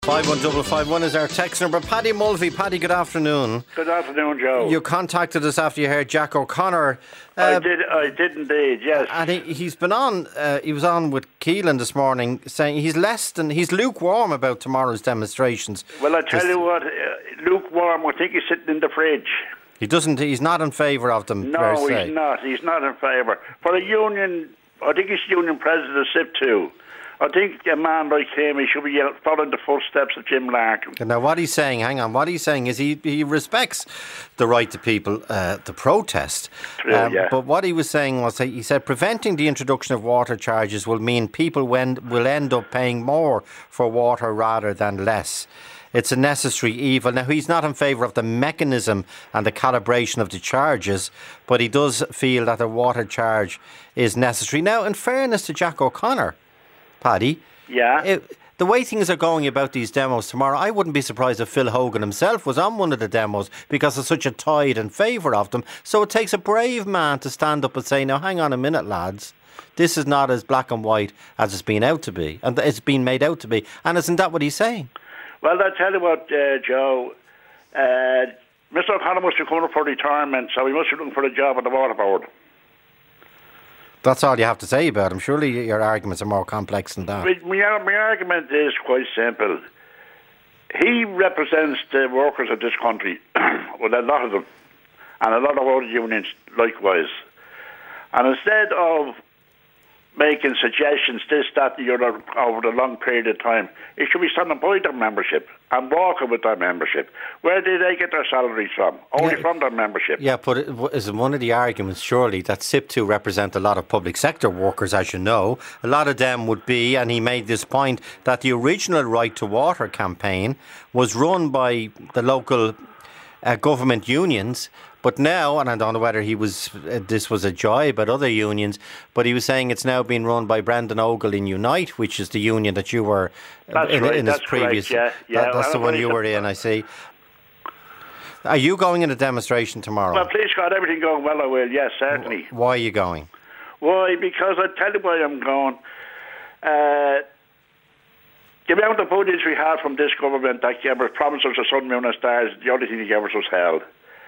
51551 is our text number. Paddy Mulvey. Paddy, good afternoon. Good afternoon, Joe. You contacted us after you heard Jack O'Connor. I did indeed, yes. And he's been on, he was on with Keelan this morning saying he's lukewarm about tomorrow's demonstrations. Well, I tell you what, lukewarm, I think he's sitting in the fridge. He's not in favour of them. No, he's not. He's not in favour. For the union, I think he's union president of SIP too. I think a man like him, he should be following the footsteps of Jim Larkin. Now, what he's saying, what he's saying is he respects the right to people to protest. True, yeah. But what he was saying was, he said, preventing the introduction of water charges will mean people will end up paying more for water rather than less. It's a necessary evil. Now, he's not in favour of the mechanism and the calibration of the charges, but he does feel that a water charge is necessary. Now, in fairness to Jack O'Connor, Paddy, yeah. The way things are going about these demos tomorrow, I wouldn't be surprised if Phil Hogan himself was on one of the demos because there's such a tide in favour of them. So it takes a brave man to stand up and say, now hang on a minute, lads, this is not as black and white as it's been out to be, and it's been made out to be. And isn't that what he's saying? Well, I'll tell you what, Joe, Mr. O'Connor must be coming up for retirement, so he must be looking for a job at the Water Board. That's all you have to say about him. Surely your arguments are more complex than that. My argument is quite simple. He represents the workers of this country, well, a lot of them, and a lot of other unions likewise. And instead of making suggestions, this, that, the other, over the long period of time, it should be standing by their membership and walking with their membership. Where do they get their salaries from? Only from their membership. Yeah, but isn't one of the arguments, surely, that SIP2 represent a lot of public sector workers, as you know. A lot of them would be, and he made this point, that the original Right to Water campaign was run by the local government unions. But now, and I don't know whether this was a joy but other unions, but he was saying it's now being run by Brendan Ogle in Unite, which is the union that you were in his previous. Correct, yeah. That's the one you were in, I see. Are you going in a demonstration tomorrow? Well, please God, everything going well, I will, yes, certainly. Why are you going? Why? Because I tell you why I'm going. The amount of budgets we had from this government that gave us promises of sun, moon and stars, the only thing they gave us was hell.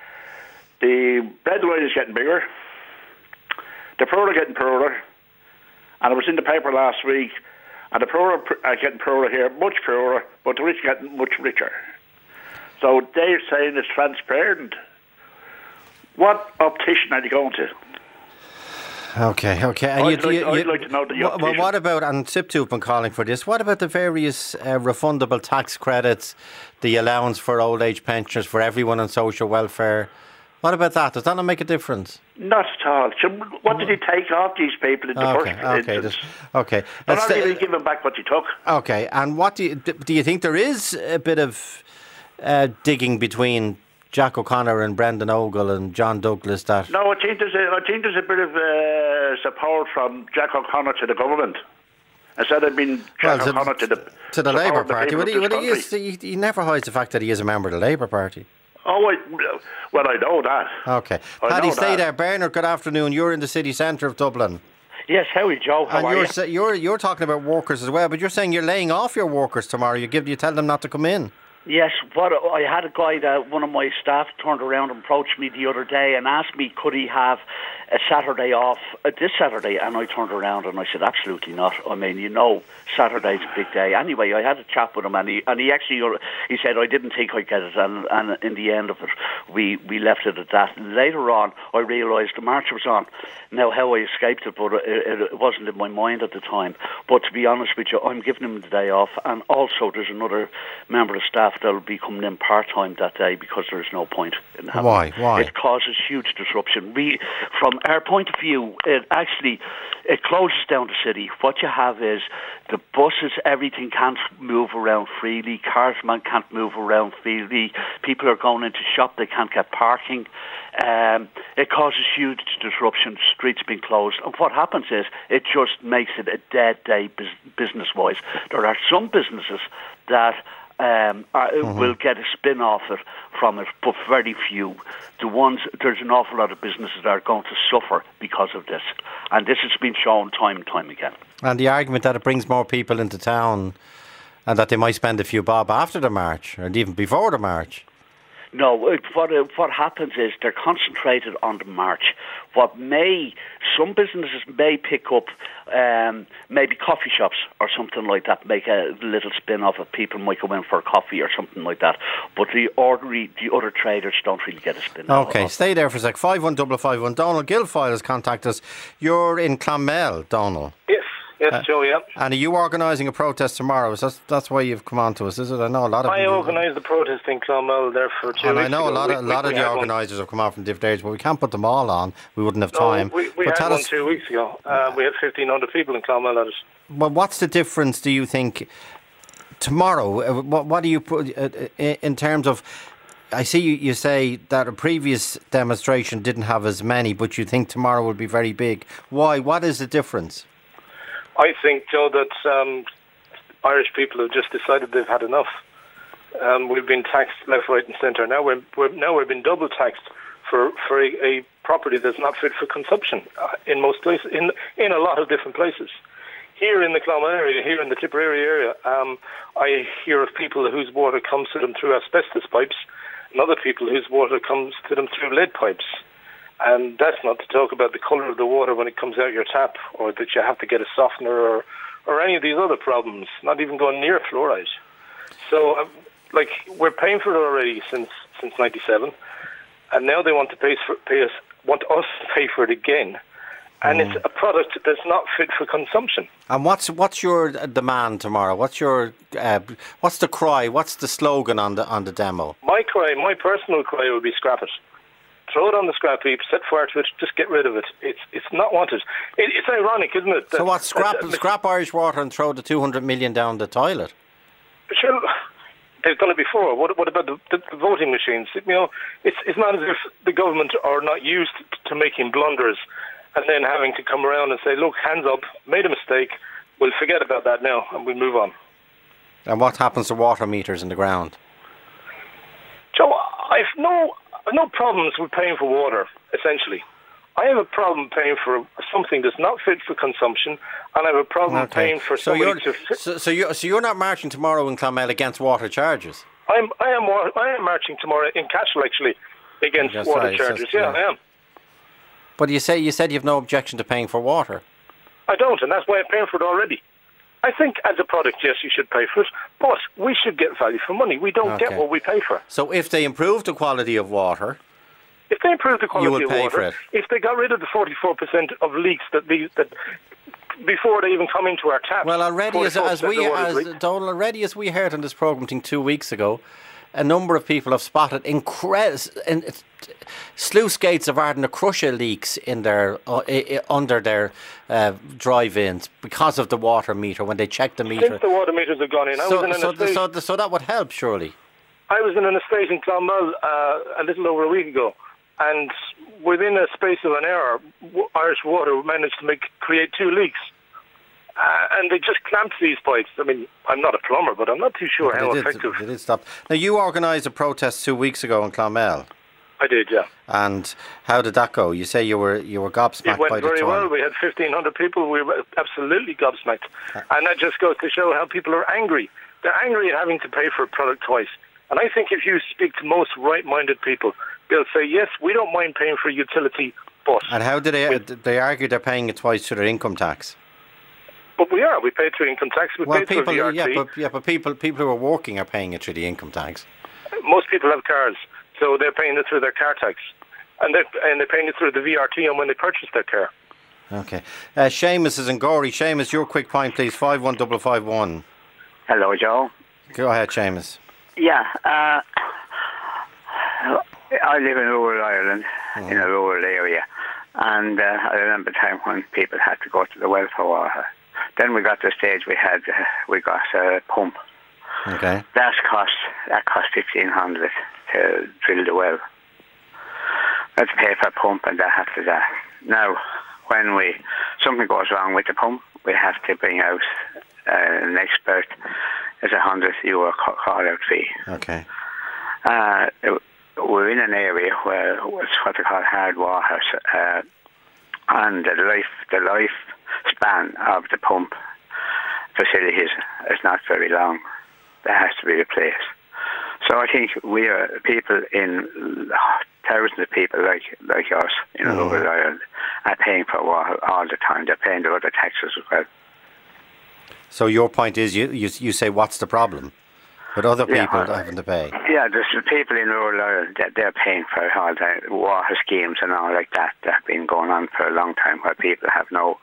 The breadline is getting bigger. The poor are getting poorer. And I was in the paper last week, and the poor are getting poorer here, much poorer, but the rich are getting much richer. So they're saying it's transparent. What optician are they going to? Okay. And I'd like to know the optician. Well, what about, and SIP2 have been calling for this, what about the various refundable tax credits, the allowance for old age pensioners, for everyone on social welfare? What about that? Does that not make a difference? Not at all. So what did he take off these people in the first instance? Okay. They're not really giving back what he took. Okay. And what do you think there is a bit of digging between Jack O'Connor and Brendan Ogle and John Douglas? That no, I think there's a bit of support from Jack O'Connor to the government instead of being Jack O'Connor to the Labour Party. He never hides the fact that he is a member of the Labour Party. Oh, well, I know that. Okay. Paddy, stay there. Bernard, good afternoon. You're in the city centre of Dublin. Yes, how are you, Joe? How are you? You're talking about workers as well, but you're saying you're laying off your workers tomorrow. You tell them not to come in. Yes, I had a guy that one of my staff turned around and approached me the other day and asked me could he have a Saturday off this Saturday, and I turned around and I said absolutely not. I mean, Saturday's a big day. Anyway, I had a chat with him and he actually he said I didn't think I'd get it, and in the end of it we left it at that. And later on I realised the march was on. Now how I escaped it, but it wasn't in my mind at the time. But to be honest with you, I'm giving him the day off, and also there's another member of staff that'll be coming in part-time that day because there's no point in having it. Why? It causes huge disruption. From our point of view, it closes down the city. What you have is the buses, everything can't move around freely. Cars can't move around freely. People are going into shop, they can't get parking. It causes huge disruption, streets being closed. And what happens is it just makes it a dead day business-wise. There are some businesses that will get a spin off from it, but very few. There's an awful lot of businesses that are going to suffer because of this, and this has been shown time and time again. And the argument that it brings more people into town And that they might spend a few bob after the march, or even before the march. No, what happens is they're concentrated on the march. Some businesses may pick up, maybe coffee shops or something like that, make a little spin off it. People might go in for a coffee or something like that. But the other traders don't really get a spin off. Okay, stay there for a sec. 51551. Donald Guilfoyle has contacted us. You're in Clonmel, Donald. Yes, Joe, yeah. And are you organising a protest tomorrow? That's why you've come on to us, is it? I know a lot of... I organised the protest in Clonmel there for 2 weeks And I know ago. a lot of the organisers have come on from different areas, but we can't put them all on. We wouldn't have time. We had one 2 weeks ago. We had 1,500 people in Clonmel at it. Well, what's the difference, do you think, tomorrow? What do you put in terms of... I see you say that a previous demonstration didn't have as many, but you think tomorrow will be very big. Why? What is the difference? I think, Joe, that Irish people have just decided they've had enough. We've been taxed left, right, and centre. Now we've been double taxed for a property that's not fit for consumption in most places, in a lot of different places. Here in the Clonmel area, here in the Tipperary area, I hear of people whose water comes to them through asbestos pipes, and other people whose water comes to them through lead pipes. And that's not to talk about the colour of the water when it comes out your tap, or that you have to get a softener, or any of these other problems, not even going near fluoride. So, we're paying for it already since 97, and now they want to want us to pay for it again. And it's a product that's not fit for consumption. And what's your demand tomorrow? What's the cry? What's the slogan on the demo? My personal cry would be scrap it. Throw it on the scrap heap, set fire to it, just get rid of it. It's not wanted. It's ironic, isn't it? So what, scrap Irish water and throw the 200 million down the toilet? Sure, they've done it before. What about the voting machines? It's not as if the government are not used to making blunders and then having to come around and say, look, hands up, made a mistake, we'll forget about that now and we'll move on. And what happens to water meters in the ground? Joe, I've no problems with paying for water, essentially. I have a problem paying for something that's not fit for consumption, and I have a problem paying for somebody to... So you're not marching tomorrow in Clonmel against water charges? I am marching tomorrow in Cashel, actually, against water charges. Yeah, I am. But you said you have no objection to paying for water. I don't, and that's why I'm paying for it already. I think as a product, yes, you should pay for it, but we should get value for money. We don't get what we pay for. So if they improve the quality of water... If they improve the quality of water, for it. If they got rid of the 44% of leaks that before they even come into our taps... Well, already as we heard on this programme 2 weeks ago, a number of people have spotted sluice gates of Ardna Crusher leaks in their under their drive-ins because of the water meter when they checked the meter. Since the water meters have gone in, so that would help, surely. I was in an estate in Clonmel a little over a week ago, and within a space of an hour, Irish Water managed to create 2 leaks. And they just clamped these pipes. I mean, I'm not a plumber, but I'm not too sure how effective. They did stop. Now, you organised a protest 2 weeks ago in Clonmel. I did, yeah. And how did that go? You say you were gobsmacked by the time. It went very well. We had 1,500 people. We were absolutely gobsmacked. And that just goes to show how people are angry. They're angry at having to pay for a product twice. And I think if you speak to most right-minded people, they'll say, yes, we don't mind paying for utility, but... And how do they argue they're paying it twice through their income tax? But we are. We pay through income tax. We pay through VRT. But people who are working are paying it through the income tax. Most people have cars, so they're paying it through their car tax. And they're paying it through the VRT on when they purchase their car. Okay. Seamus is in Gorey. Seamus, your quick point, please. 51551. Hello, Joe. Go ahead, Seamus. Yeah. I live in rural Ireland, in a rural area. And I remember a time when people had to go to the well for water. Then we got to the stage we got a pump. Okay. That cost $1,500 to drill the well. Let's pay for a pump and that after that. Now, when something goes wrong with the pump, we have to bring out an expert. It's €100 call-out fee. Okay. We're in an area where it's what they call hard water, and the lifespan of the pump facilities is not very long. That has to be replaced. So I think we are people thousands of people like us in Northern Ireland are paying for water all the time. They're paying the other taxes as well. So your point is you say what's the problem? But other people having to pay. Yeah, there's people in rural Ireland that they're paying for all the water schemes and all like that have been going on for a long time where people have no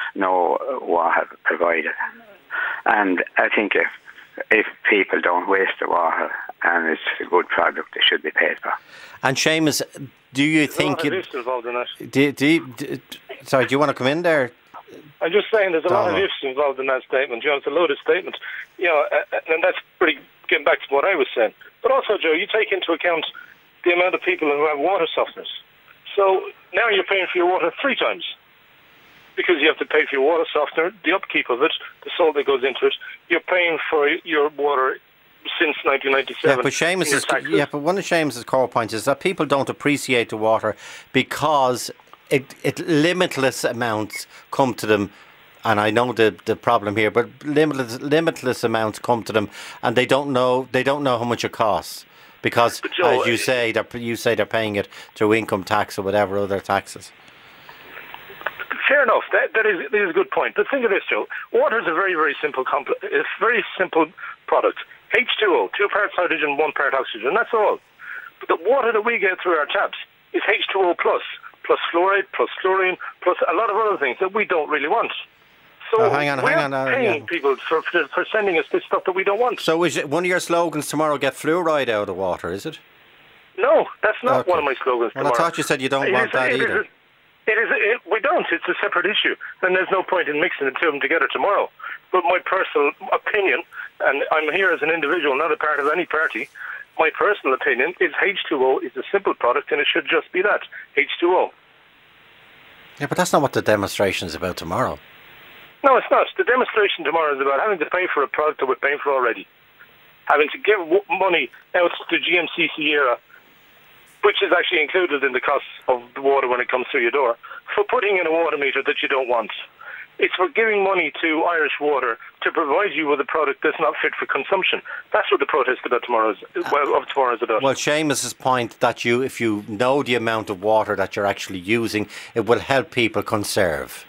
water provided. And I think if people don't waste the water and it's a good product, they should be paid for. And Seamus, do you think... There's a lot of ifs involved in that. Sorry, do you want to come in there? I'm just saying there's a lot of ifs involved in that statement. You know, it's a loaded statement. You know, and that's pretty... Getting back to what I was saying. But also, Joe, you take into account the amount of people who have water softeners. So now you're paying for your water 3 times. Because you have to pay for your water softener, the upkeep of it, the salt that goes into it. You're paying for your water since 1997. But one of Seamus's core points is that people don't appreciate the water because it limitless amounts come to them. And I know the problem here, but limitless amounts come to them, and they don't know how much it costs because, Joe, as you say they're paying it through income tax or whatever other taxes. Fair enough. That is a good point. But think of this, Joe. Water is a very, very simple product. H2O, 2 parts hydrogen, 1 part oxygen. That's all. But the water that we get through our taps is H2O plus fluoride, plus chlorine, plus a lot of other things that we don't really want. So hang on. We're paying people for sending us this stuff that we don't want. So is it one of your slogans tomorrow, get fluoride out of the water, is it? No, that's not one of my slogans tomorrow. I thought you said you don't want that either. We don't. It's a separate issue. And there's no point in mixing the two of them together tomorrow. But my personal opinion, and I'm here as an individual, not a part of any party, my personal opinion is H2O is a simple product and it should just be that, H2O. Yeah, but that's not what the demonstration is about tomorrow. No, it's not. The demonstration tomorrow is about having to pay for a product that we're paying for already. Having to give money out to GMC Sierra, which is actually included in the cost of the water when it comes through your door, for putting in a water meter that you don't want. It's for giving money to Irish Water to provide you with a product that's not fit for consumption. That's what the protest about tomorrow is about. Well, Seamus's point that if you know the amount of water that you're actually using, it will help people conserve.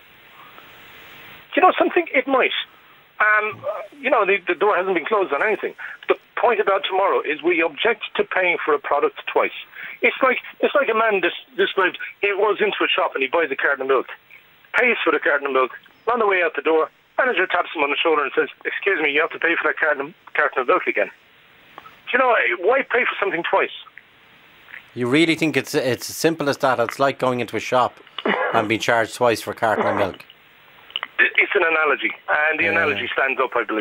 You know something? It might. The door hasn't been closed on anything. The point about tomorrow is we object to paying for a product twice. It's like a man described. He goes into a shop and he buys a carton of milk, pays for the carton of milk. On the way out the door, manager taps him on the shoulder and says, "Excuse me, you have to pay for that carton of milk again." Do you know why pay for something twice? You really think it's as simple as that? It's like going into a shop and being charged twice for a carton of milk. It's an analogy, and the analogy stands up, I believe.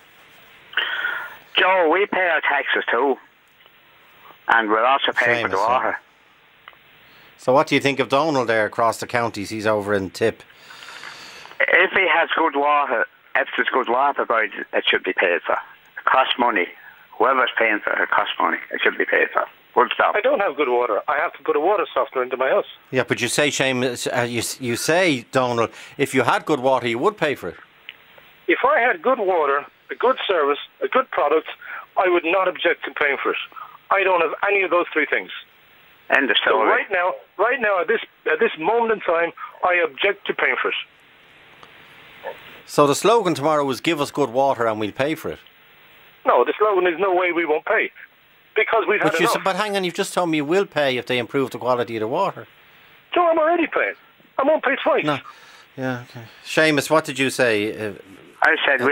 Joe, we pay our taxes too, and we're also paying for the water. So what do you think of Donald there across the counties? He's over in Tip. If he has good water, if there's good water provided, it should be paid for. It costs money. Whoever's paying for it, it costs money. It should be paid for. Full stop. I don't have good water. I have to put a water softener into my house. Yeah, but you say, Seamus, you say, Donald, if you had good water, you would pay for it. If I had good water, a good service, a good product, I would not object to paying for it. I don't have any of those 3 things. End of story. So right now, at this moment in time, I object to paying for it. So the slogan tomorrow was "Give us good water and we'll pay for it." No, the slogan is "No way we won't pay," because we've had enough. But hang on, you've just told me you will pay if they improve the quality of the water. So I'm already paying. I won't pay twice. No. Yeah. Okay. Seamus, what did you say? I said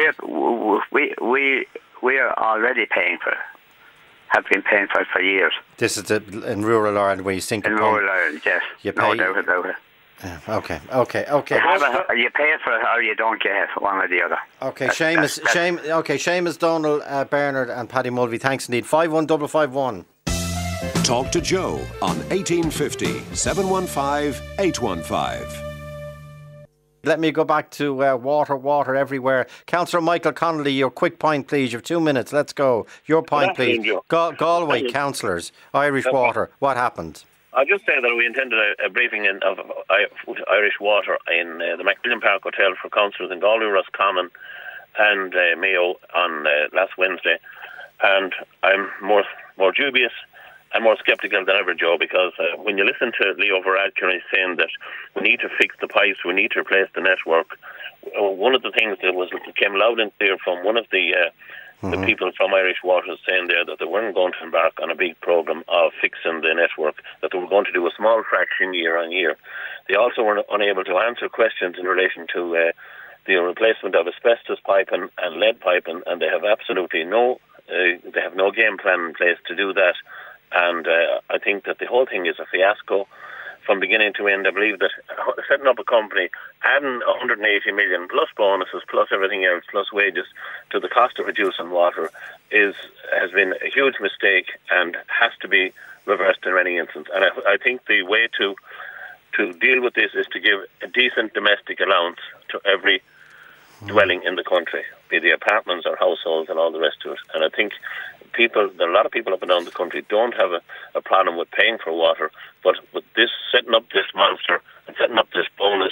we are already paying for it. Have been paying for it for years. This is in rural Ireland where you think in rural Ireland, yes. You pay, no doubt about it. Okay. You pay for it or you don't get it, one or the other. Okay, Seamus, Donald, Bernard and Paddy Mulvey, thanks indeed. 51551. Talk to Joe on 1850 715 815. Let me go back to water everywhere. Councillor Michael Connolly, your quick point, please. You have 2 minutes. Let's go. Your point, please. Galway councillors, Irish Water. What happened? I'll just say that we intended a briefing of Irish Water in the Macmillan Park Hotel for councillors in Galway, Roscommon, and Mayo on last Wednesday, and I'm more dubious and more sceptical than ever, Joe, because when you listen to Leo Varadkar saying that we need to fix the pipes, we need to replace the network, one of the things that came loud and clear from one of the people from Irish Water saying there that they weren't going to embark on a big programme of fixing the network, that they were going to do a small fraction year on year. They also were unable to answer questions in relation to the replacement of asbestos pipe and lead pipe, and they have absolutely no game plan in place to do that. And I think that the whole thing is a fiasco from beginning to end. I believe that setting up a company, adding 180 million plus bonuses, plus everything else, plus wages to the cost of reducing water has been a huge mistake and has to be reversed in any instance. And I think the way to deal with this is to give a decent domestic allowance to every dwelling in the country, be they apartments or households and all the rest of it. And I think a lot of people up and down the country don't have a problem with paying for water, but with this, setting up this monster and setting up this bonus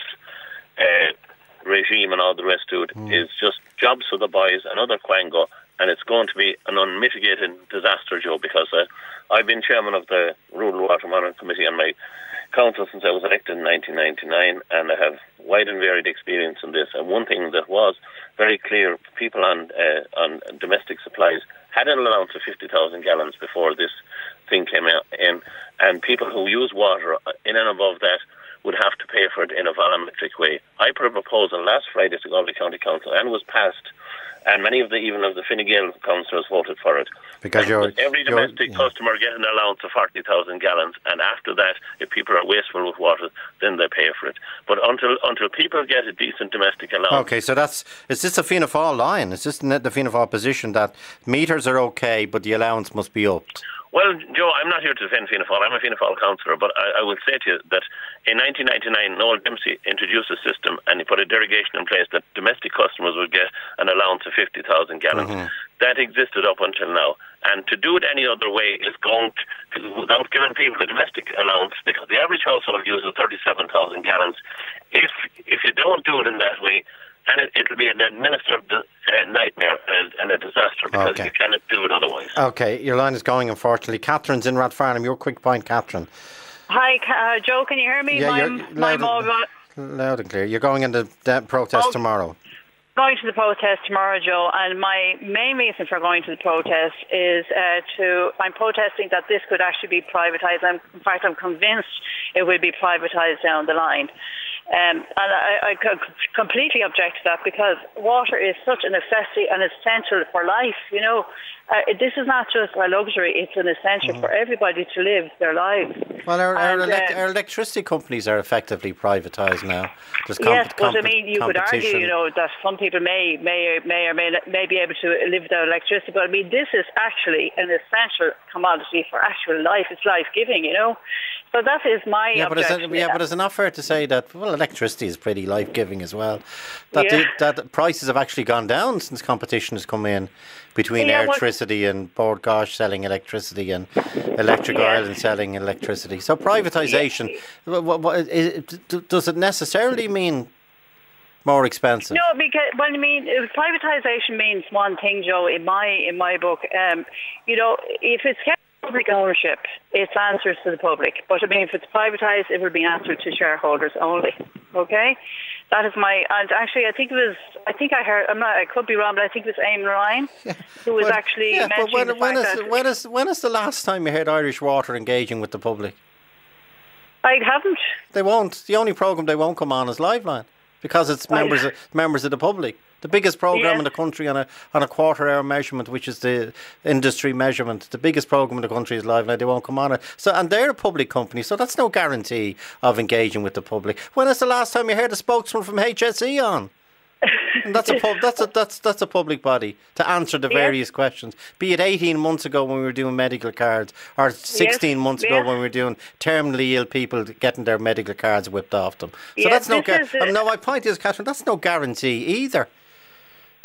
regime and all the rest of it is just jobs for the boys, another quango, and it's going to be an unmitigated disaster, Joe, because I've been chairman of the Rural Water Monitoring Committee on my council since I was elected in 1999, and I have wide and varied experience in this. And one thing that was very clear, people on domestic supplies had an allowance of 50,000 gallons before this thing came out, and people who use water in and above that would have to pay for it in a volumetric way. I put a proposal last Friday to Galway County Council and was passed, and many of the Fine Gael councillors voted for it. Because every domestic customer gets an allowance of 40,000 gallons, and after that, if people are wasteful with water, then they pay for it. But until people get a decent domestic allowance... Okay, so is this a Fianna Fáil line? Is this the Fianna Fáil position that meters are okay, but the allowance must be upped? Well, Joe, I'm not here to defend Fianna Fáil. I'm a Fianna Fáil councillor, but I would say to you that in 1999, Noel Dempsey introduced a system and he put a derogation in place that domestic customers would get an allowance of 50,000 gallons. That existed up until now. And to do it any other way is going to, without giving people a domestic allowance, because the average household uses 37,000 gallons. If you don't do it in that way, and it'll be an administrative nightmare and a disaster, because you cannot do it otherwise. Okay, your line is going, unfortunately. Catherine's in Rathfarnham. Your quick point, Catherine. Hi, Joe, can you hear me? Yeah, loud and clear. You're going into the protest tomorrow. Going to the protest tomorrow, Joe, and my main reason for going to the protest is I'm protesting that this could actually be privatised. In fact, I'm convinced it will be privatised down the line. And I completely object to that, because water is such a necessity and essential for life. You know, this is not just a luxury; it's an essential for everybody to live their lives. Well, our electricity companies are effectively privatised now. Yes, but I mean, you could argue, you know, that some people may be able to live without electricity, but I mean, this is actually an essential commodity for actual life. It's life-giving, you know. So that is my objection. But is it not fair to say that, well, electricity is pretty life-giving as well, that prices have actually gone down since competition has come in between Electricity and Bord Gáis selling electricity and Electric Ireland selling electricity. So privatisation, does it necessarily mean more expensive? No, because privatisation means one thing, Joe. In my book, you know, if it's kept public ownership, it's answers to the public. But I mean, if it's privatised, it will be answered to shareholders only. Okay, that is and actually, I could be wrong, but I think it was Eamon Ryan who was actually mentioning the fact when is the last time you heard Irish Water engaging with the public? I haven't. They won't. The only programme they won't come on is Liveline, because it's members of the public. The biggest programme in the country on a quarter-hour measurement, which is the industry measurement. The biggest programme in the country is Liveline. They won't come on it. So, and they're a public company, so that's no guarantee of engaging with the public. When is the last time you heard a spokesman from HSE on? And that's a public body to answer the various questions. Be it 18 months ago when we were doing medical cards, or 16 months ago when we were doing terminally ill people getting their medical cards whipped off them. So that's no. My point is, Catherine, that's no guarantee either.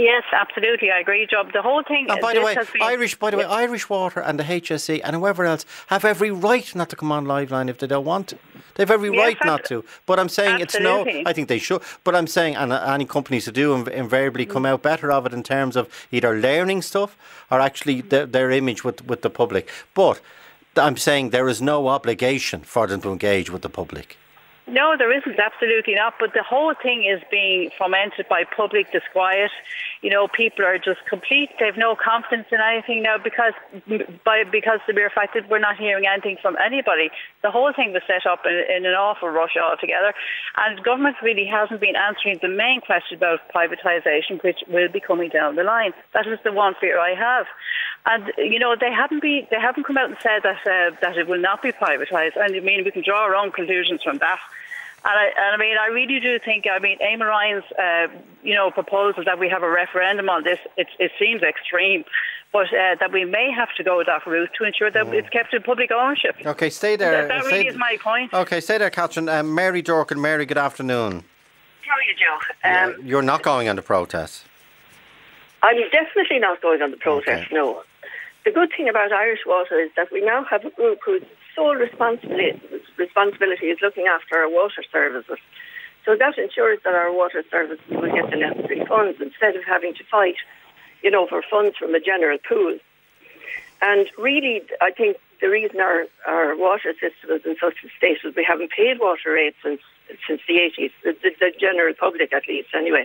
Yes, absolutely. I agree, Job. The whole thing. And by the way, Irish Water and the HSE and whoever else have every right not to come on Liveline if they don't want to. They have every right not to. But I'm saying absolutely. I think they should. But I'm saying, and any companies who do invariably come out better of it in terms of either learning stuff or actually their image with the public. But I'm saying there is no obligation for them to engage with the public. No, there isn't, absolutely not. But the whole thing is being fomented by public disquiet. People are just they've no confidence in anything now because the mere fact that we're not hearing anything from anybody. The whole thing was set up in an awful rush altogether. And government really hasn't been answering the main question about privatisation, which will be coming down the line. That is the one fear I have. And, they haven't come out and said that it will not be privatised. And we can draw our own conclusions from that. And I really do think, Eamon Ryan's, proposal that we have a referendum on this, it seems extreme, but that we may have to go that route to ensure that it's kept in public ownership. Okay, stay there. That really is my point. Okay, stay there, Catherine. Mary Dorkin. Mary, good afternoon. How are you, Joe? You're not going on the protest? I'm definitely not going on the protest, okay. No. The good thing about Irish Water is that we now have a group whose sole responsibility is looking after our water services. So that ensures that our water services will get the necessary funds instead of having to fight, for funds from a general pool. And really, I think the reason our water system is in such a state is we haven't paid water rates since the 80s, the general public at least anyway.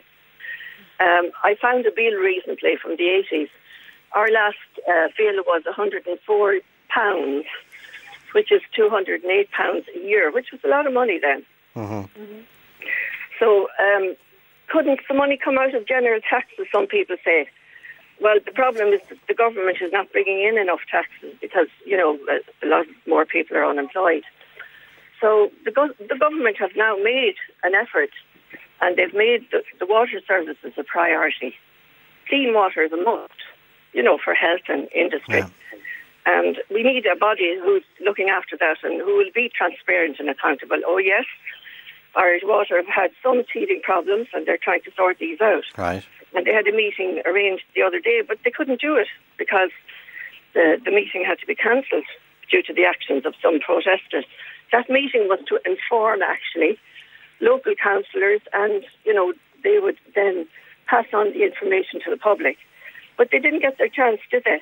I found a bill recently from the 80s. Our last bill was £104, which is £208 a year, which was a lot of money then. Mm-hmm. Mm-hmm. So couldn't the money come out of general taxes, some people say? Well, the problem is that the government is not bringing in enough taxes because, a lot more people are unemployed. So the government have now made an effort and they've made the water services a priority. Clean water is a must, for health and industry. Yeah. And we need a body who's looking after that and who will be transparent and accountable. Oh, yes, Irish Water have had some teething problems and they're trying to sort these out. Right. And they had a meeting arranged the other day, but they couldn't do it because the meeting had to be cancelled due to the actions of some protesters. That meeting was to inform, actually, local councillors and, they would then pass on the information to the public. But they didn't get their chance, did they?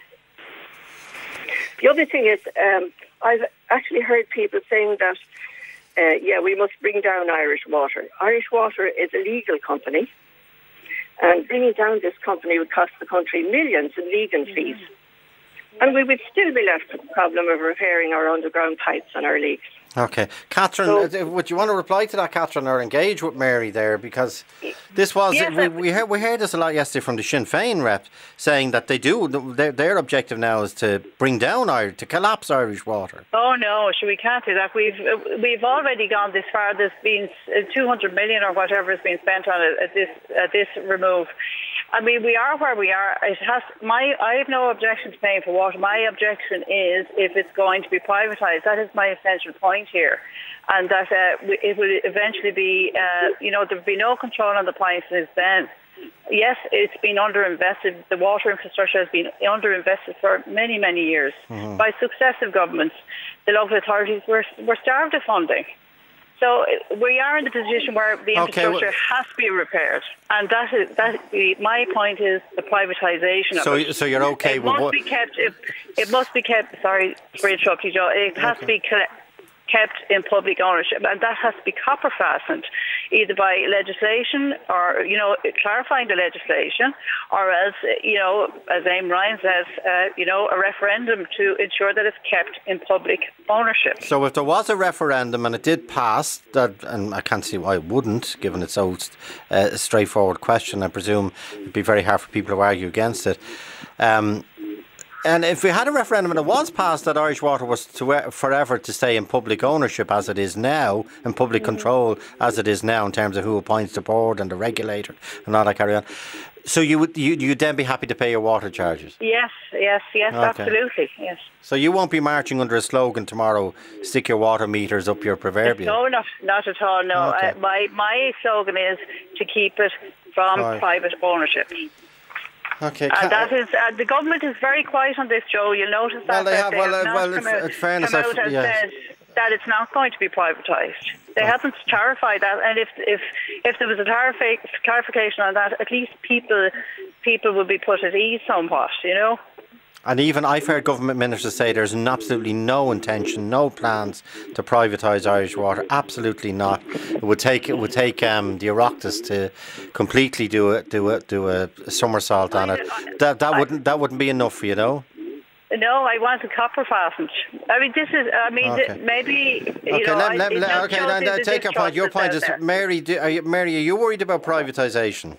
The other thing is, I've actually heard people saying that, we must bring down Irish Water. Irish Water is a legal company, and bringing down this company would cost the country millions in legal fees. And we would still be left with the problem of repairing our underground pipes and our leaks. Okay. Catherine, would you want to reply to that, Catherine, or engage with Mary there? Because this was, yes, we heard this a lot yesterday from the Sinn Féin rep saying that their objective now is to bring down to collapse Irish Water. Oh no, we can't do that. We've already gone this far. There's been 200 million or whatever has been spent on it at this remove. We are where we are. I have no objection to paying for water. My objection is if it's going to be privatised. That is my essential point here. And that it will eventually be, there will be no control on the prices then. Yes, it's been underinvested. The water infrastructure has been underinvested for many, many years by successive governments. The local authorities were starved of funding. So we are in the position where the infrastructure has to be repaired, and my point is the privatisation of it. So you're okay with what? It must be kept. Sorry for interrupting, Joe. It has to be kept in public ownership, and that has to be copper fastened, either by legislation or clarifying the legislation, or else as Eamon Ryan says, a referendum to ensure that it's kept in public ownership. So if there was a referendum and it did pass, and I can't see why it wouldn't, given it's so a straightforward question, I presume it'd be very hard for people to argue against it. And if we had a referendum and it was passed that Irish Water was forever to stay in public ownership as it is now, and public control as it is now in terms of who appoints the board and the regulator and all that carry on, so you'd then be happy to pay your water charges? Yes, okay. Absolutely, yes. So you won't be marching under a slogan tomorrow, stick your water meters up your proverbial? No, not at all, no. Okay. My slogan is to keep it from private ownership. Okay. That is the government is very quiet on this, Joe. You'll notice that. In fairness, said that it's not going to be privatised. They haven't clarified that, and if there was a clarification on that, at least people would be put at ease somewhat, you know. And even I've heard government ministers say there's absolutely no intention, no plans to privatise Irish Water. Absolutely not. It would take the Oireachtas to completely do a somersault on it. That wouldn't be enough, you know. No, I want a copper fastened. I mean, this is. I mean, maybe. Take your point. Your point is, Mary. Are you worried about privatisation?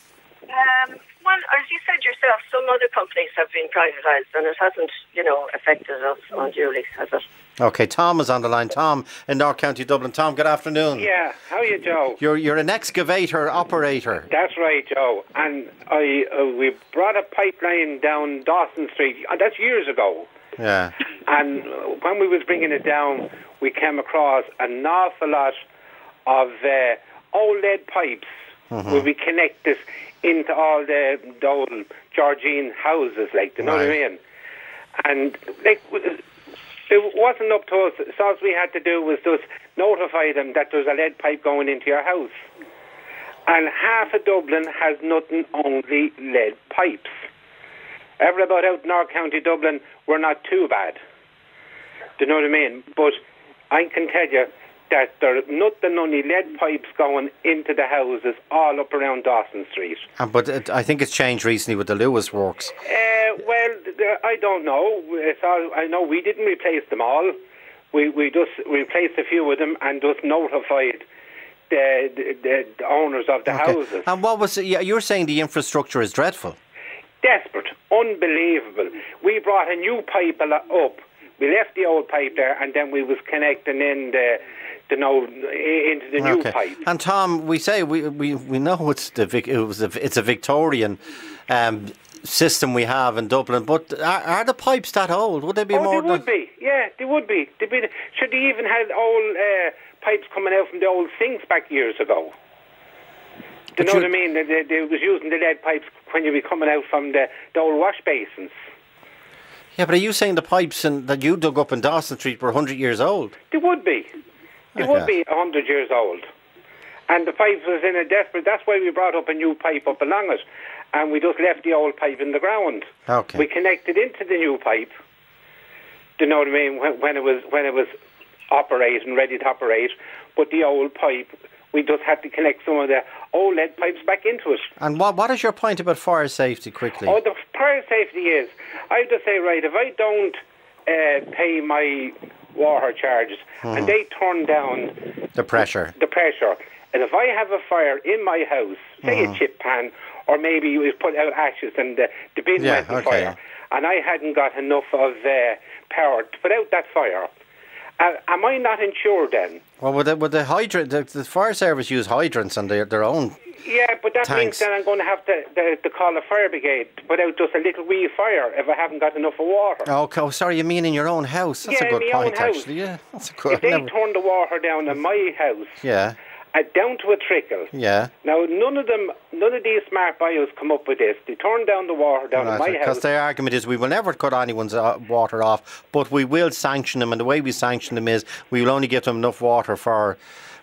Well, as you said yourself, some other companies have been privatised, and it hasn't, affected us unduly, has it? Okay, Tom is on the line. Tom in North County Dublin. Tom, good afternoon. Yeah, how are you, Joe? You're an excavator operator. That's right, Joe. And we brought a pipeline down Dawson Street. And that's years ago. Yeah. And when we was bringing it down, we came across an awful lot of old lead pipes where we connect this into all the old Georgine houses, like, you know what I mean? And it wasn't up to us. So all we had to do was just notify them that there's a lead pipe going into your house. And half of Dublin has nothing, only lead pipes. Every about out in North County Dublin, we're not too bad. Do you know what I mean? But I can tell you that there's nothing, only lead pipes going into the houses all up around Dawson Street. But I think it's changed recently with the Lewis Works. Well, I don't know. I know we didn't replace them all. We just replaced a few of them and just notified the owners of the houses. And what was it? You're saying the infrastructure is dreadful? Desperate, unbelievable. We brought a new pipe up. We left the old pipe there, and then we was connecting in into the new pipe. And Tom, we say we know it's a Victorian system we have in Dublin, but are the pipes that old? Would they be more? They would be. Yeah, they would be. Should they even had old pipes coming out from the old sinks back years ago? Do you know what I mean? They was using the lead pipes when you were coming out from the old wash basins. Yeah, but are you saying the pipes that you dug up in Dawson Street were 100 years old? They would be. They would be 100 years old. And the pipe was in a desperate... That's why we brought up a new pipe up along it. And we just left the old pipe in the ground. Okay. We connected into the new pipe. Do you know what I mean? When it was operating, ready to operate. But the old pipe, we just had to connect some of the old lead pipes back into it. And what is your point about fire safety, quickly? Oh, the fire safety is... I have to say, right, if I don't pay my water charges and they turn down the pressure, and if I have a fire in my house, say a chip pan, or maybe we've put out ashes and the bin went on fire, and I hadn't got enough of power to put out that fire, am I not insured then? Well, would the hydrant, the fire service use hydrants and their own? Yeah, but that tanks. means then I'm going to have to call a fire brigade to put out just a little wee fire if I haven't got enough of water. Oh, sorry, you mean in your own house? That's a good point, actually. Yeah, that's a good. If they turn the water down in my house, down to a trickle. Yeah. Now none of these smart bios come up with this. They turn down the water down in my house. Because their argument is we will never cut anyone's water off, but we will sanction them, and the way we sanction them is we will only give them enough water for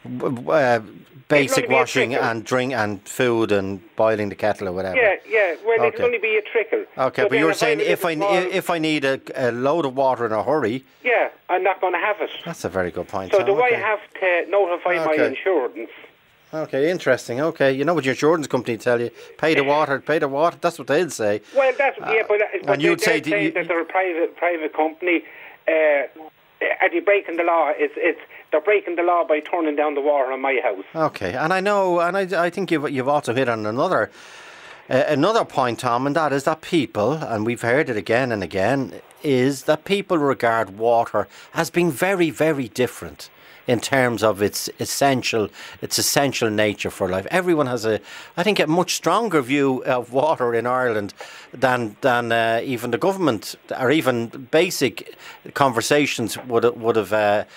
basic washing and drink and food and boiling the kettle or whatever. Yeah. Well, it'll only be a trickle. Okay, but you're saying if I need a load of water in a hurry, I'm not going to have it. That's a very good point. So do I have to notify my insurance? Okay, interesting. Okay, you know what your insurance company tell you? Pay the water. That's what they'll say. Well, but you'd say that they're a private company. Are they breaking the law? They're breaking the law by turning down the water in my house. Okay, and I know, and I think you've also hit on another point, Tom, and that is that people, and we've heard it again and again, is that people regard water as being very, very different in terms of its essential nature for life. Everyone has a much stronger view of water in Ireland than even the government, or even basic conversations would have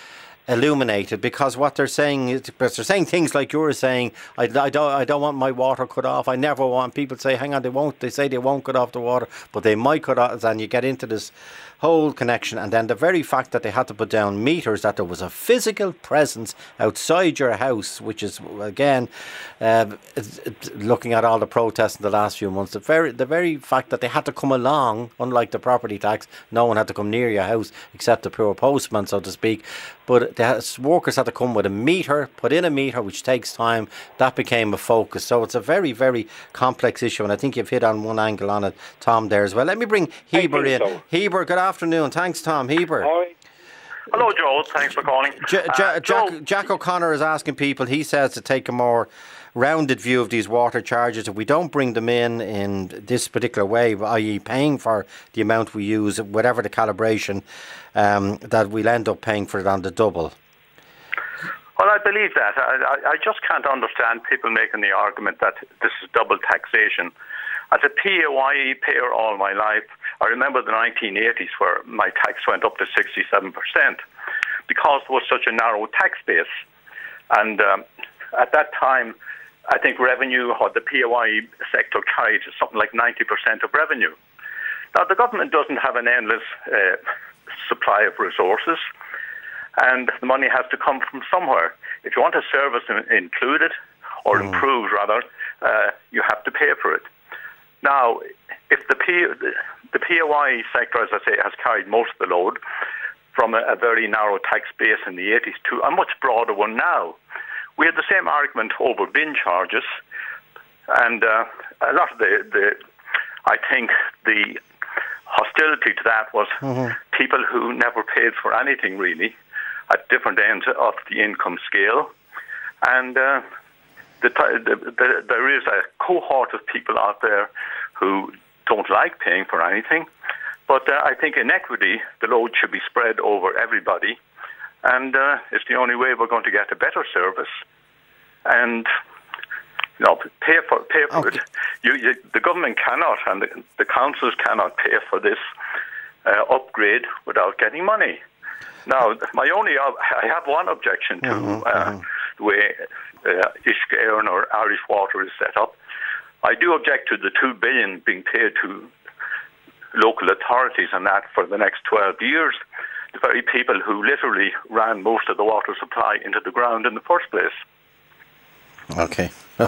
illuminated, because what they're saying is, because they're saying things like you were saying, I don't want my water cut off. I never want. People say, hang on, they say they won't cut off the water, but they might cut off, and you get into this whole connection. And then the very fact that they had to put down meters, that there was a physical presence outside your house, which is, again, looking at all the protests in the last few months, the very fact that they had to come along, unlike the property tax, no one had to come near your house except the poor postman, so to speak. But the workers had to come with a meter, put in a meter, which takes time. That became a focus. So it's a very, very complex issue, and I think you've hit on one angle on it, Tom, there as well. Let me bring Heber in. So. Heber, good afternoon. Thanks, Tom. Heber. Hi. Hello, Joe. Thanks for calling. Jack O'Connor is asking people, he says, to take a more rounded view of these water charges. If we don't bring them in this particular way, i.e. paying for the amount we use, whatever the calibration, that we'll end up paying for it on the double. Well, I believe that. I just can't understand people making the argument that this is double taxation. As a PAYE payer all my life, I remember the 1980s where my tax went up to 67% because there was such a narrow tax base. And at that time, I think revenue, or the PAYE sector carried something like 90% of revenue. Now, the government doesn't have an endless supply of resources, and the money has to come from somewhere. If you want a service included, or improved rather, you have to pay for it. Now, if the PAYE sector, as I say, has carried most of the load from a very narrow tax base in the 80s to a much broader one now. We had the same argument over bin charges, and a lot of I think the hostility to that was people who never paid for anything really at different ends of the income scale, and there is a cohort of people out there who don't like paying for anything, but I think in equity the load should be spread over everybody, and it's the only way we're going to get a better service. And pay for it. The government cannot, and the councils cannot pay for this upgrade without getting money. Now, I have one objection to the way Uisce or Irish Water is set up. I do object to the $2 billion being paid to local authorities and that for the next 12 years. The very people who literally ran most of the water supply into the ground in the first place. Okay. So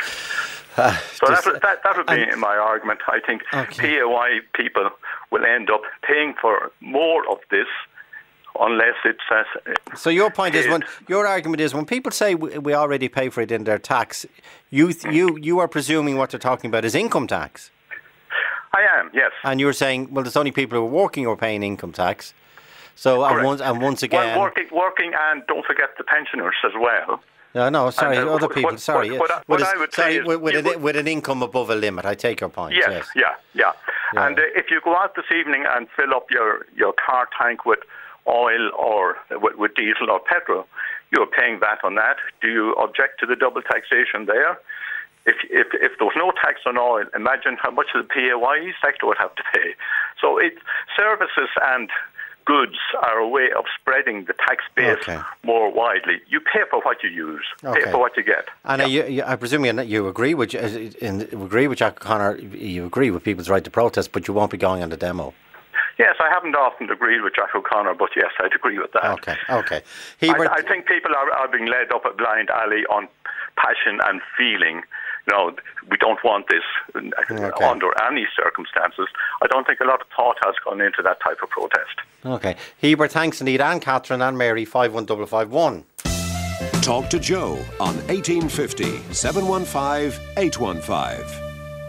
that would be my argument. I think PAYE people will end up paying for more of this unless it's... So your point is, your argument is, when people say we already pay for it in their tax, you are presuming what they're talking about is income tax. I am, yes. And you're saying, well, there's only people who are working who are paying income tax. So once again... Well, working and don't forget the pensioners as well. No, sorry, other people. What I would say is with an income above a limit. I take your point. Yes. Yeah. And if you go out this evening and fill up your car tank with oil or with diesel or petrol, you're paying VAT on that. Do you object to the double taxation there? If there was no tax on oil, imagine how much the PAYE sector would have to pay. So services and goods are a way of spreading the tax base more widely. You pay for what you use, pay for what you get. And I presume you agree with Jack O'Connor. You agree with people's right to protest, but you won't be going on the demo. Yes, I haven't often agreed with Jack O'Connor, but yes, I'd agree with that. Okay. I think people are being led up a blind alley on passion and feeling. No, we don't want this under any circumstances. I don't think a lot of thought has gone into that type of protest. Okay. Heber, thanks indeed. And Catherine and Mary, 51551. Talk to Joe on 1850 715 815.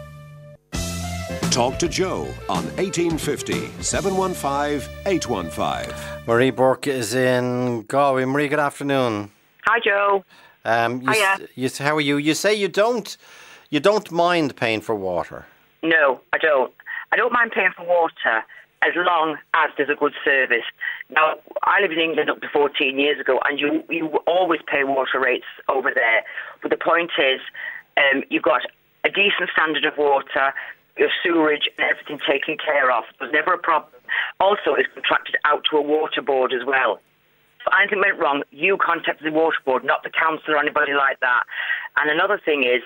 Talk to Joe on 1850 715 815. Marie Burke is in Galway. Marie, good afternoon. Hi, Joe. Hiya. How are you? You say you don't mind paying for water. No, I don't. I don't mind paying for water as long as there's a good service. Now, I lived in England up to 14 years ago, and you always pay water rates over there. But the point is, you've got a decent standard of water, your sewerage and everything taken care of. There's never a problem. Also, it's contracted out to a water board as well. if anything went wrong, you contacted the water board, not the council or anybody like that. And another thing is,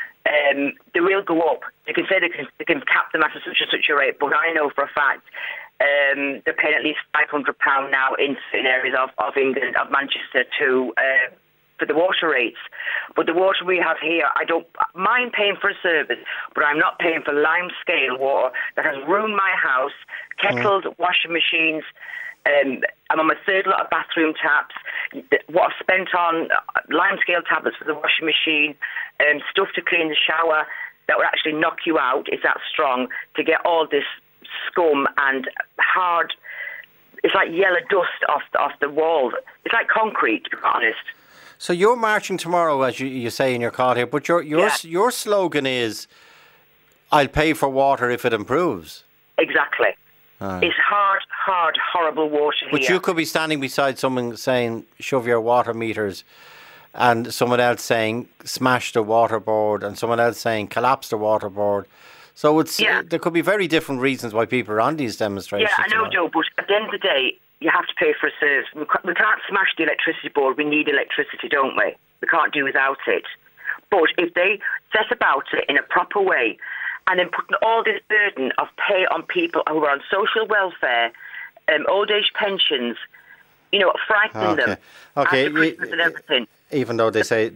they will go up. They can say they can cap them at such and such a rate, but I know for a fact they're paying at least £500 now in certain areas of England, of Manchester, for the water rates. But the water we have here, I don't mind paying for a service, but I'm not paying for lime scale water that has ruined my house, kettles, washing machines. I'm on my third lot of bathroom taps. What I've spent on lime scale tablets for the washing machine, stuff to clean the shower that would actually knock you out, is that strong, to get all this scum and hard, it's like yellow dust off the walls. It's like concrete, to be honest. So you're marching tomorrow, as you say in your call here, but your slogan is, I'll pay for water if it improves. Exactly. It's hard, horrible water here. But you could be standing beside someone saying, shove your water meters, and someone else saying, smash the water board, and someone else saying, collapse the water board. So there could be very different reasons why people are on these demonstrations. Yeah, I know, Joe, but at the end of the day, you have to pay for a service. We can't smash the electricity board. We need electricity, don't we? We can't do without it. But if they set about it in a proper way, and then putting all this burden of pay on people who are on social welfare, old age pensions, frightening them. Okay. After Christmas and everything. Even though they say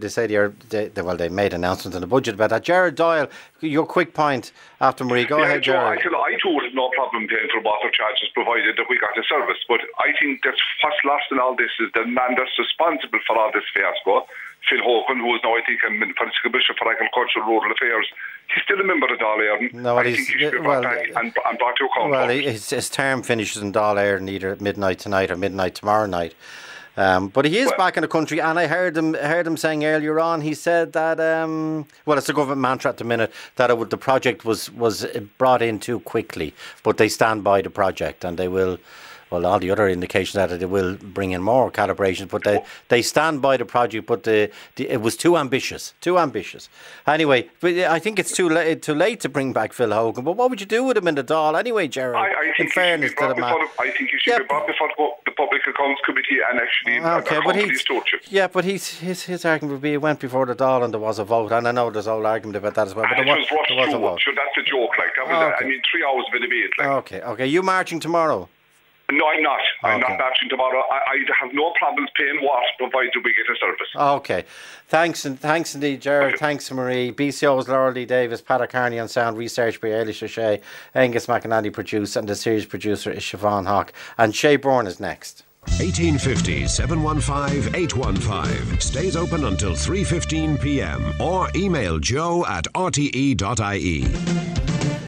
they made announcements in the budget about that. Gerard Doyle, your quick point after Marie. Go ahead, Gerard. I too would have no problem paying for water charges provided that we got a service. But I think that's what's lost in all this is the man that's responsible for all this fiasco, Phil Hogan, who is now, I think, a Municipal Bishop for Agriculture and Rural Affairs. He's still a member of Dáil Éireann. No, I think he should be brought back and brought to account. Well, his term finishes in Dáil Éireann either midnight tonight or midnight tomorrow night. But he is back in the country, and I heard him saying earlier on. He said that it's a government mantra at the minute that the project was brought in too quickly, but they stand by the project and they will. Well, all the other indications are that they will bring in more calibrations, but they stand by the project. But it was too ambitious. Anyway, but I think it's too late to bring back Phil Hogan. But what would you do with him in the Dáil anyway, Gerard? I think he should be brought before the Public Accounts Committee and actually accompany stewardship. Yeah, but his argument would be it went before the Dáil and there was a vote, and I know there's all argument about that as well. But there was a vote. Sure, that's a joke. Like that was, I mean, 3 hours of a debate. Like. Okay. You marching tomorrow? No, I'm not. I'm not marching tomorrow. I have no problems paying what, provided we get a service. Okay. Thanks indeed, Gerard. Okay. Thanks, Marie. BCO's Laura Lee Davis, Pat Carney on sound, research by Eilish O'Shea, Angus McInally produced, and the series producer is Siobhan Hawke. And Shay Bourne is next. 1850 715 815. Stays open until 3:15 p.m. or email joe@rte.ie.